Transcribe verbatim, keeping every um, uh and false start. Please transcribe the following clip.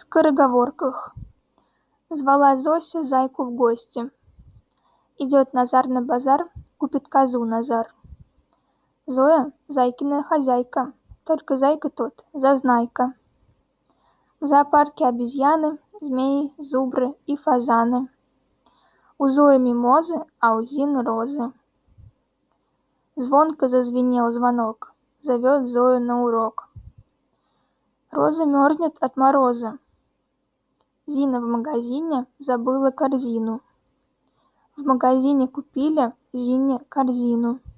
Скороговорках. Звала Зося зайку в гости. Идет Назар на базар, купит козу Назар. Зоя – зайкина хозяйка, только зайка тот зазнайка. В зоопарке обезьяны, змеи, зубры и фазаны. У Зои мимозы, а у Зины розы. Звонко зазвенел звонок, зовет Зою на урок. Роза мерзнет от мороза. Зина в магазине забыла корзину. В магазине купили Зине корзину.